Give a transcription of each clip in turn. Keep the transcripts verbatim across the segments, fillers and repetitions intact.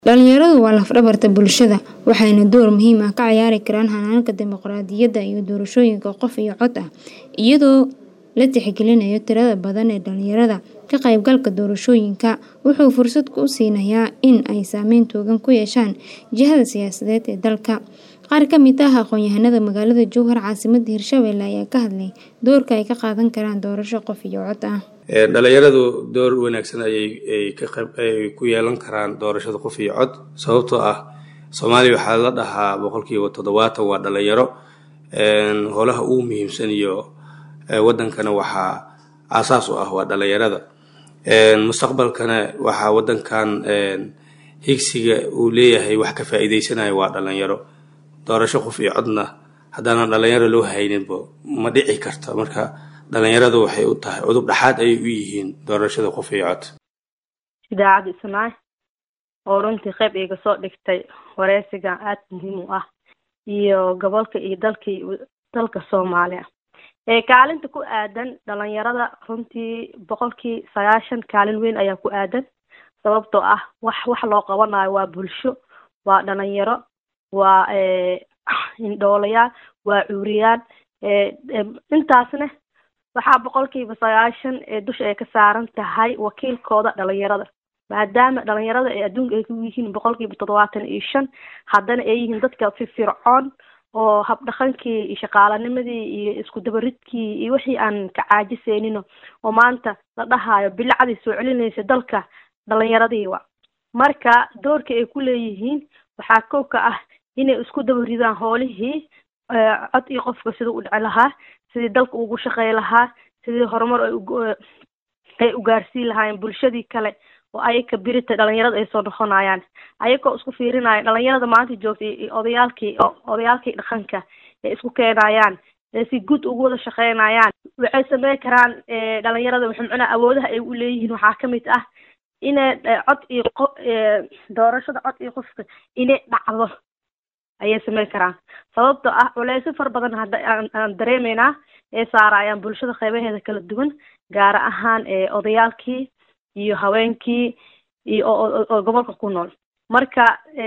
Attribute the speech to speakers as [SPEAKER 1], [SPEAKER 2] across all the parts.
[SPEAKER 1] Dhalinyaradu waa laf-dhabarta bulshada, waxayna door muhiim ah ka ciyaari karaan hannaanka dimuqraadiyadda iyo doorashooyinka qof iyo cod ah, iyadoo la tixgelinayo tirada badan ee dhalinyarada. Ka qaybgalka doorashooyinka wuxuu fursad u siinayaa in ay saameyn togan ku yeeshaan jihada siyaasadeed ee dalka. Qaar ka mid ah aqoon-yahanada magaalada Jowhar, caasimadda Hirshabelle, ayaa ka hadlay doorka ay ka qaadan karaan doorasho qof iyo cod ah.
[SPEAKER 2] dhalinyaradu door wanaagsan ayay ka qayb ay ku yeelan karaan doorashada qof iyo cod, sababtoo ah Soomaaliya waxaa la dhahaa boqolkiiba toddobaatan waa dhalinyaro. Holaha ugu muhiimsan iyo wadankana waxaa aasaas u ah waa dhalinyarada. Mustaqbalkana waxaa wadankan higsiga uu leeyahay wax ka faa'iideysanayo waa dhalinyaro. Doorasho qof iyo codna haddana dhalinyaro loo hayninbo ma dhici karto. Marka dhalinyaradu waxay u tahay cudub dhaxaad ay u yihiin doorashada qof iyo cod.
[SPEAKER 3] idaacadda Ismaay oo runtii qayb iga soo dhigtay wareysiga aad muhiim u ah iyo gobolka iyo dalkii dalka Soomaaliya ee kaalinta ku aadan dhalinyarada runtii boqolkii sagaashan kaalin weyn ayaa ku aadan, sababtoo ah wax wax loo qabanayo waa bulsho, waa dhalinyaro, waa ee indhoolayaal, waa cuuriyaan ee intaasna waxaa boqolkiiba sagaashan ee dusha ay ka saaran tahay wakiilkooda dhalinyarada, maadaama dhalinyarada ee adduunka ay ku yihiin boqolkiiba toddobaatan iyo shan, haddana ay yihiin dadka firfircoon oo habdhaqankii iyo shaqaalanimadii iyo isku dabaridkii iyo wixii aan ka caajisaynin oo maanta la dhahayo bilacdii soo celinaysa dalka dhalinyaradii waa. Marka doorka ay ku leeyihiin waxaa koob ka ah inay isku dabaridaan howlihii cod iyo qofka sidoo u dhici lahaa, sidii dalka ugu shaqeey lahaa, sidii horumar ay ay u gaarsiin lahaayeen bulshadii kale oo ay ka birita dhalinyarada ay soo noqonayaan. Ayagoo isku fiirinaya dhalinyarada maanta joogta iyo odayaalkii odayaalkii dhaqanka ee isku keenayaan ee si guud ugu wada shaqeynayaan. Waxay sameyn karaan dhalinyarada waxay macna awoodaha ay u leeyihiin waxaa ka mid ah inay cod iyo doorashada cod iyo qofka inay dhacdo ayay sameyn karaan, sababtoo ah culeysyo far badan hadda aan dareemeynaa ee saarayaan bulshada qaybaheeda kala duwan, gaar ahaan ee odayaalkii iyo haweenkii iyo oo gobolka ku nool. Marka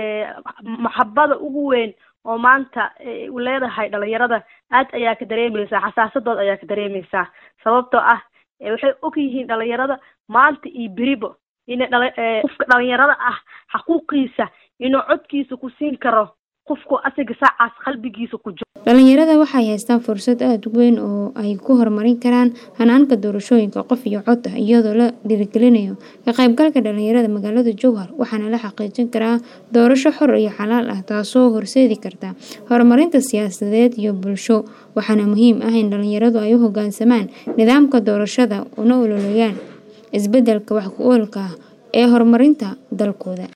[SPEAKER 3] maxabada ugu weyn oo maanta u leedahay dhalinyarada aad ayaa ka dareemaysaa, xasaasadood ayaa ka dareemaysaa, sababtoo ah waxay og yihiin dhalinyarada maanta iyo beribo inay qofka dhalinyarada ah xaquuqiisa inuu codkiisa ku siin karo qofku asaga saacaas qalbigiisa ku jiro.
[SPEAKER 1] Dhalinyarada waxay haystaan fursad aad u weyn oo ay ku horumarin karaan hannaanka doorashooyinka qof iyo cod ah, iyadoo la dhiirigelinayo ka qaybgalka dhalinyarada magaalada Jowhar. Waxaana la xaqiijin karaa doorasho xor iyo xalaal ah, taasoo horseedi karta horumarinta siyaasadeed iyo bulsho. Waxaana muhiim ah in dhalinyaradu ay u hoggaansamaan nidaamka doorashada una ololeeyaan isbeddelka wax ku oolka ah ee horumarinta dalkooda.